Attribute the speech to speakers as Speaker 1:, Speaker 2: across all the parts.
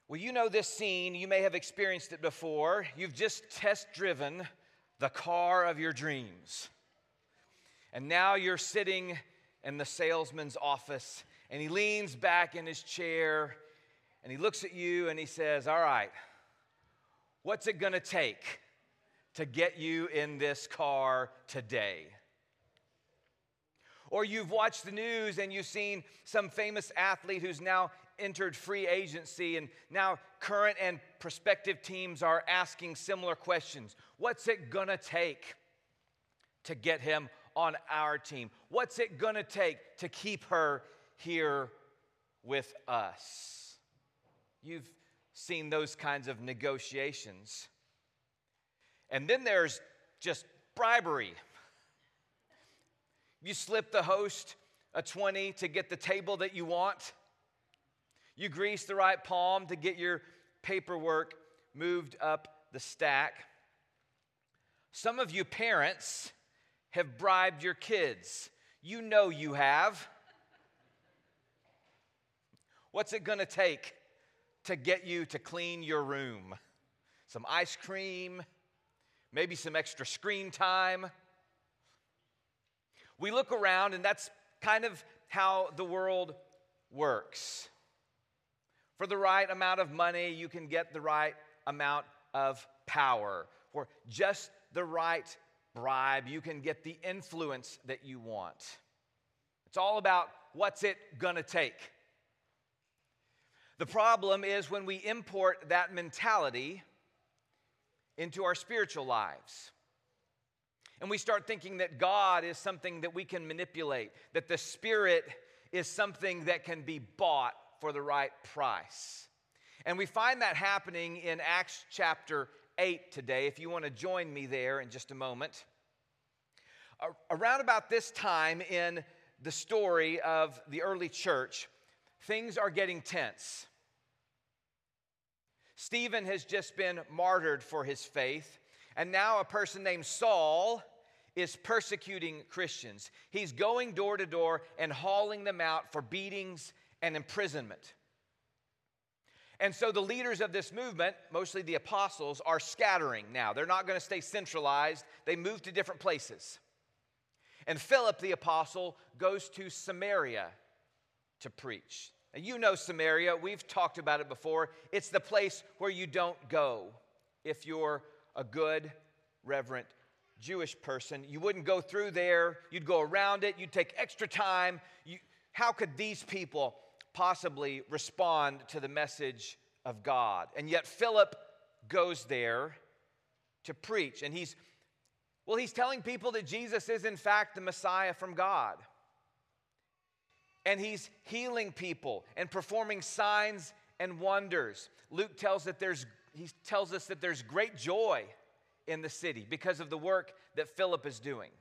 Speaker 1: Well, you know this scene. You may have experienced it before. You've just test-driven the car of your dreams. And now you're sitting in the salesman's office, and he leans back in his chair, and he looks at you, and he says, all right, what's it going to take to get you in this car today? Or you've watched the news and you've seen some famous athlete who's now entered free agency, and now current and prospective teams are asking similar questions. What's it gonna take to get him on our team? What's it gonna take to keep her here with us? You've seen those kinds of negotiations. And then there's just bribery. You slip the host a 20 to get the table that you want. You grease the right palm to get your paperwork moved up the stack. Some of you parents have bribed your kids. You know you have. What's it going to take to get you to clean your room? Some ice cream, maybe some extra screen time. We look around, and that's kind of how the world works. For the right amount of money, you can get the right amount of power. For just the right bribe, you can get the influence that you want. It's all about what's it gonna take. The problem is when we import that mentality into our spiritual lives. And we start thinking that God is something that we can manipulate, that the Spirit is something that can be bought for the right price. And we find that happening in Acts chapter 8 today, if you want to join me there in just a moment. Around about this time in the story of the early church, things are getting tense. Stephen has just been martyred for his faith. And now a person named Saul is persecuting Christians. He's going door to door and hauling them out for beatings and imprisonment. And so the leaders of this movement, mostly the apostles, are scattering now. They're not going to stay centralized. They move to different places. And Philip the apostle goes to Samaria to preach. And you know Samaria. We've talked about it before. It's the place where you don't go if you're a good, reverent Jewish person. You wouldn't go through there. You'd go around it. You'd take extra time. How could these people possibly respond to the message of God? And yet Philip goes there to preach. And he's telling people that Jesus is in fact the Messiah from God. And he's healing people and performing signs and wonders. Luke tells us that there's great joy in the city because of the work that Philip is doing.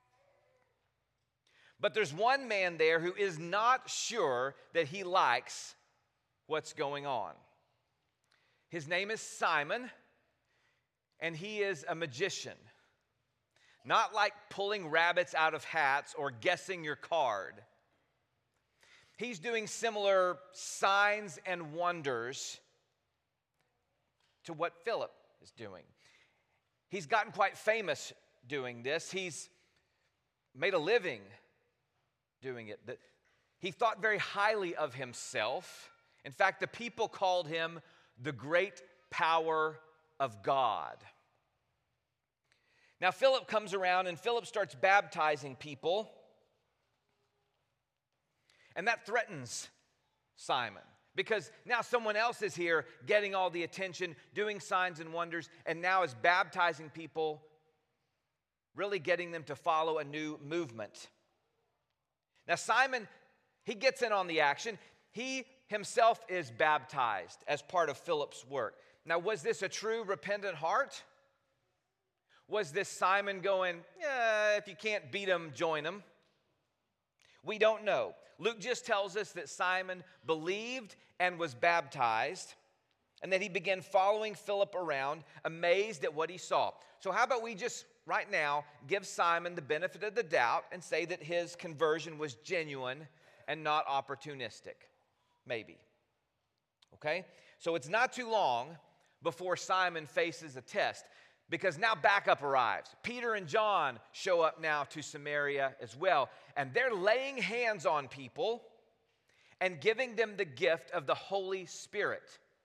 Speaker 1: But there's one man there who is not sure that he likes what's going on. His name is Simon, and he is a magician. Not like pulling rabbits out of hats or guessing your card. He's doing similar signs and wonders to what Philip is doing. He's gotten quite famous doing this. He's made a living doing it. He thought very highly of himself. In fact, the people called him the great power of God. Now, Philip comes around and Philip starts baptizing people. And that threatens Simon. Because now someone else is here getting all the attention, doing signs and wonders, and now is baptizing people, really getting them to follow a new movement. Now Simon, he gets in on the action. He himself is baptized as part of Philip's work. Now, was this a true repentant heart? Was this Simon going, if you can't beat him, join him? We don't know. Luke just tells us that Simon believed and was baptized, and that he began following Philip around, amazed at what he saw. So how about we just, right now, give Simon the benefit of the doubt and say that his conversion was genuine and not opportunistic? Maybe. Okay? So it's not too long before Simon faces a test, because now backup arrives. Peter and John show up now to Samaria as well, and they're laying hands on people and giving them the gift of the Holy Spirit.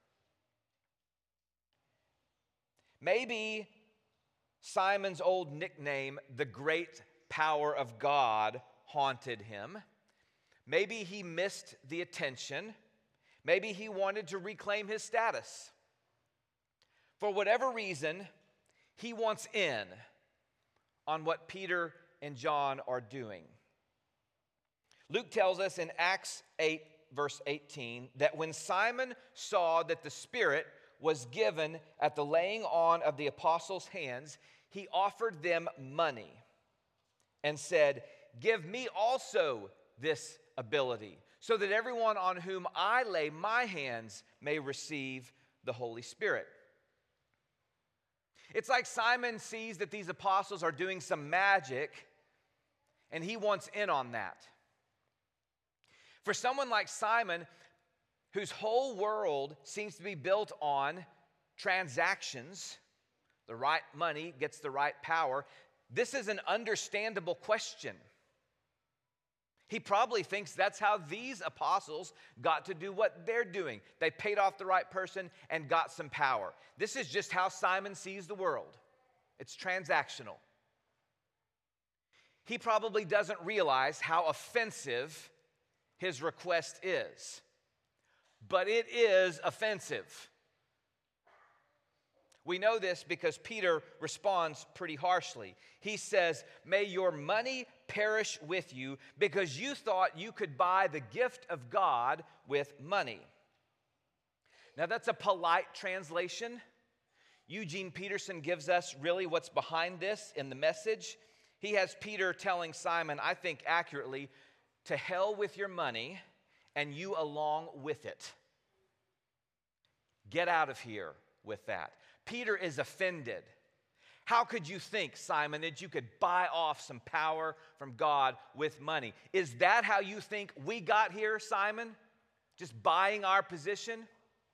Speaker 1: Maybe Simon's old nickname, the Great Power of God, haunted him. Maybe he missed the attention. Maybe he wanted to reclaim his status. For whatever reason, he wants in on what Peter and John are doing. Luke tells us in Acts 8, verse 18, that when Simon saw that the Spirit was given at the laying on of the apostles' hands, he offered them money and said, "Give me also this ability, so that everyone on whom I lay my hands may receive the Holy Spirit." It's like Simon sees that these apostles are doing some magic, and he wants in on that. For someone like Simon, whose whole world seems to be built on transactions, the right money gets the right power, this is an understandable question. He probably thinks that's how these apostles got to do what they're doing. They paid off the right person and got some power. This is just how Simon sees the world. It's transactional. He probably doesn't realize how offensive his request is. But it is offensive. We know this because Peter responds pretty harshly. He says, "May your money perish with you, because you thought you could buy the gift of God with money." Now that's a polite translation. Eugene Peterson gives us really what's behind this in the Message. He has Peter telling Simon, I think accurately, to hell with your money and you along with it. Get out of here with that. Peter is offended. How could you think, Simon, that you could buy off some power from God with money? Is that how you think we got here, Simon? Just buying our position?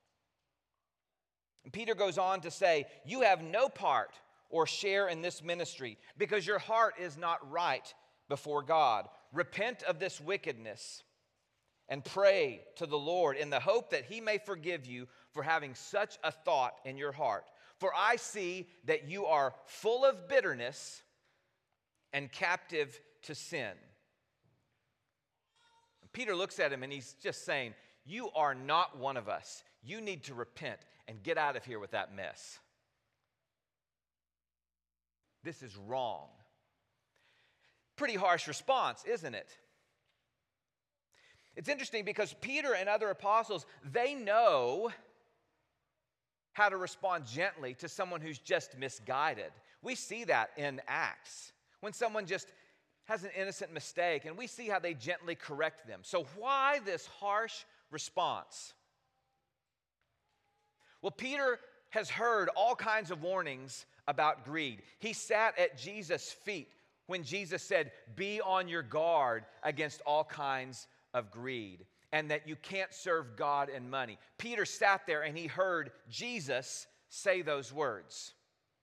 Speaker 1: And Peter goes on to say, you have no part or share in this ministry because your heart is not right before God. Repent of this wickedness and pray to the Lord in the hope that he may forgive you for having such a thought in your heart. For I see that you are full of bitterness and captive to sin. And Peter looks at him and he's just saying, you are not one of us. You need to repent and get out of here with that mess. This is wrong. Pretty harsh response, isn't it? It's interesting because Peter and other apostles, they know how to respond gently to someone who's just misguided. We see that in Acts, when someone just has an innocent mistake, and we see how they gently correct them. So why this harsh response? Well, Peter has heard all kinds of warnings about greed. He sat at Jesus' feet when Jesus said, be on your guard against all kinds of greed, and that you can't serve God and money. Peter sat there and he heard Jesus say those words.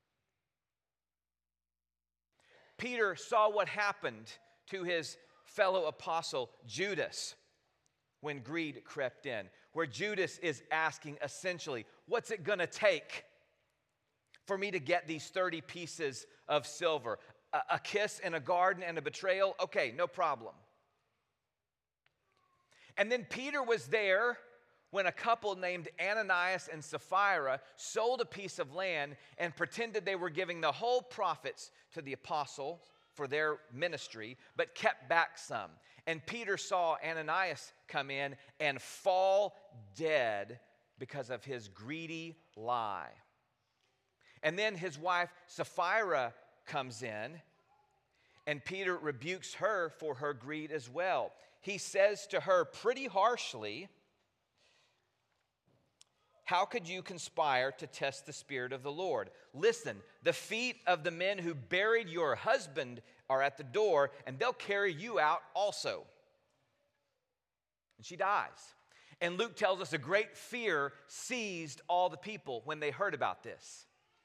Speaker 1: Peter saw what happened to his fellow apostle Judas when greed crept in, where Judas is asking essentially, what's it going to take for me to get these 30 pieces of silver? A kiss in a garden and a betrayal? Okay, no problem. And then Peter was there when a couple named Ananias and Sapphira sold a piece of land and pretended they were giving the whole profits to the apostle for their ministry, but kept back some. And Peter saw Ananias come in and fall dead because of his greedy lie. And then his wife Sapphira comes in, and Peter rebukes her for her greed as well. He says to her pretty harshly, how could you conspire to test the Spirit of the Lord? Listen, the feet of the men who buried your husband are at the door, and they'll carry you out also. And she dies. And Luke tells us a great fear seized all the people when they heard about this.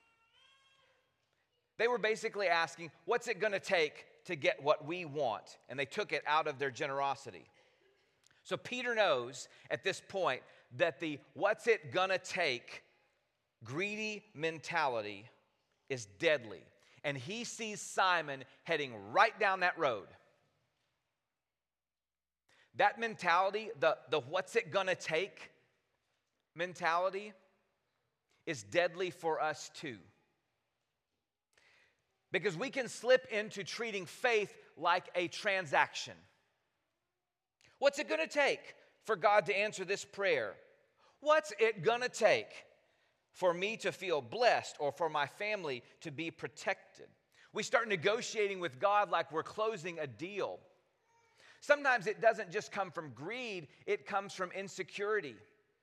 Speaker 1: They were basically asking, what's it going to take to get what we want? And they took it out of their generosity. So Peter knows at this point that the what's it going to take greedy mentality is deadly. And he sees Simon heading right down that road. That mentality, the what's it gonna take mentality, is deadly for us too. Because we can slip into treating faith like a transaction. What's it gonna take for God to answer this prayer? What's it gonna take for me to feel blessed or for my family to be protected? We start negotiating with God like we're closing a deal. Sometimes it doesn't just come from greed, it comes from insecurity.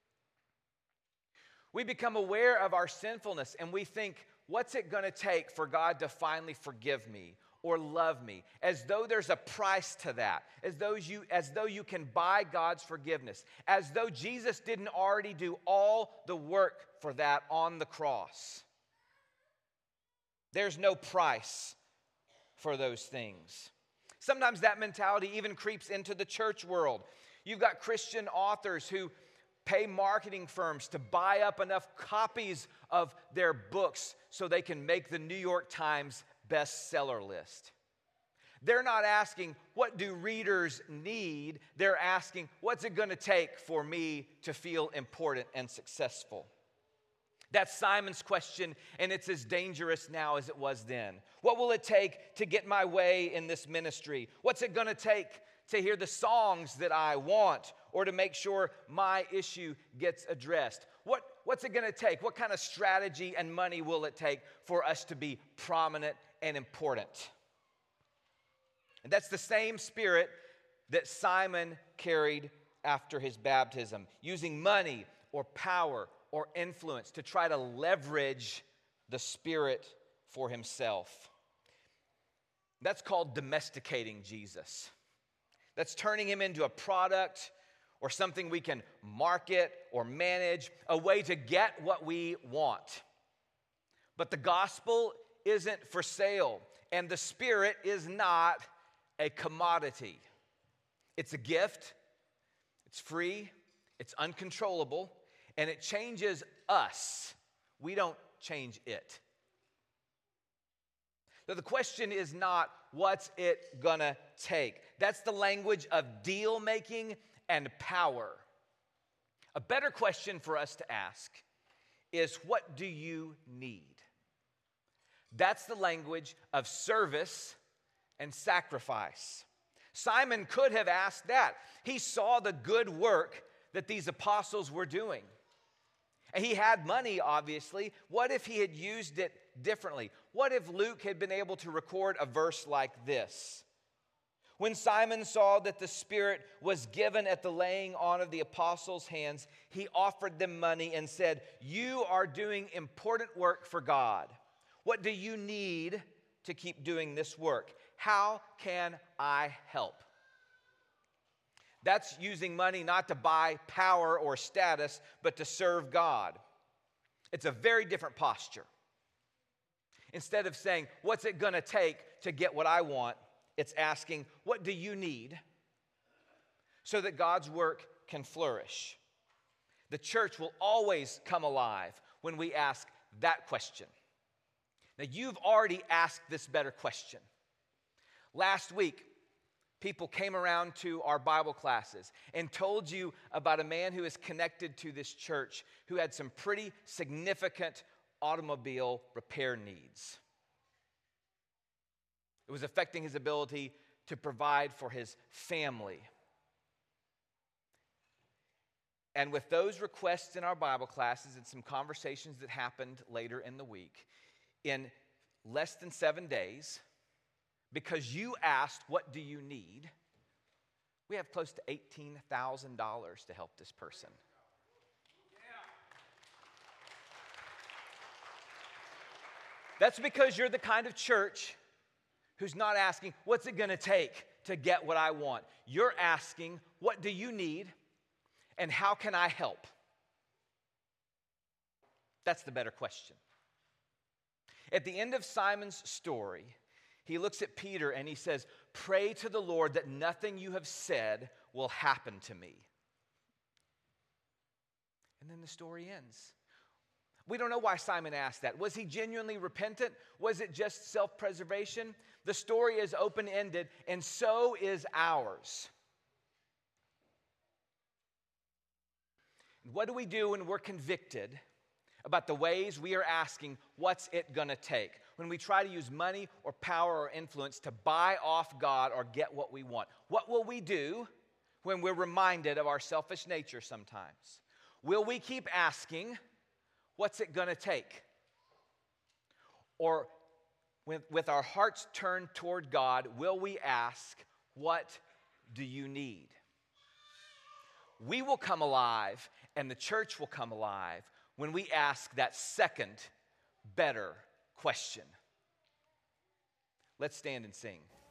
Speaker 1: We become aware of our sinfulness and we think, what's it going to take for God to finally forgive me or love me? As though there's a price to that, as though you can buy God's forgiveness, as though Jesus didn't already do all the work for that on the cross. There's no price for those things. Sometimes that mentality even creeps into the church world. You've got Christian authors who pay marketing firms to buy up enough copies of their books so they can make the New York Times bestseller list. They're not asking, what do readers need? They're asking, what's it going to take for me to feel important and successful? That's Simon's question, and it's as dangerous now as it was then. What will it take to get my way in this ministry? What's it going to take to hear the songs that I want or to make sure my issue gets addressed? What's it going to take? What kind of strategy and money will it take for us to be prominent and important? And that's the same spirit that Simon carried after his baptism, using money or power or influence to try to leverage the Spirit for himself. That's called domesticating Jesus. That's turning him into a product or something we can market or manage, a way to get what we want. But the gospel isn't for sale, and the Spirit is not a commodity. It's a gift, it's free, it's uncontrollable, and it changes us. We don't change it. So the question is not, what's it gonna take? That's the language of deal making and power. A better question for us to ask is, what do you need? That's the language of service and sacrifice. Simon could have asked that. He saw the good work that these apostles were doing. And he had money, obviously. What if he had used it differently? What if Luke had been able to record a verse like this? When Simon saw that the Spirit was given at the laying on of the apostles' hands, he offered them money and said, "You are doing important work for God. What do you need to keep doing this work? How can I help?" That's using money not to buy power or status, but to serve God. It's a very different posture. Instead of saying, what's it going to take to get what I want? It's asking, what do you need so that God's work can flourish? The church will always come alive when we ask that question. Now, you've already asked this better question. Last week, people came around to our Bible classes and told you about a man who is connected to this church who had some pretty significant automobile repair needs. It was affecting his ability to provide for his family. And with those requests in our Bible classes and some conversations that happened later in the week, in less than 7 days, because you asked, what do you need? We have close to $18,000 to help this person. That's because you're the kind of church who's not asking, what's it going to take to get what I want? You're asking, what do you need? And how can I help? That's the better question. At the end of Simon's story, he looks at Peter and he says, "Pray to the Lord that nothing you have said will happen to me." And then the story ends. We don't know why Simon asked that. Was he genuinely repentant? Was it just self-preservation? The story is open-ended, and so is ours. What do we do when we're convicted about the ways we are asking, what's it going to take? When we try to use money or power or influence to buy off God or get what we want. What will we do when we're reminded of our selfish nature sometimes? Will we keep asking, what's it going to take? Or with our hearts turned toward God, will we ask, what do you need? We will come alive, and the church will come alive when we ask that second, better question. Let's stand and sing.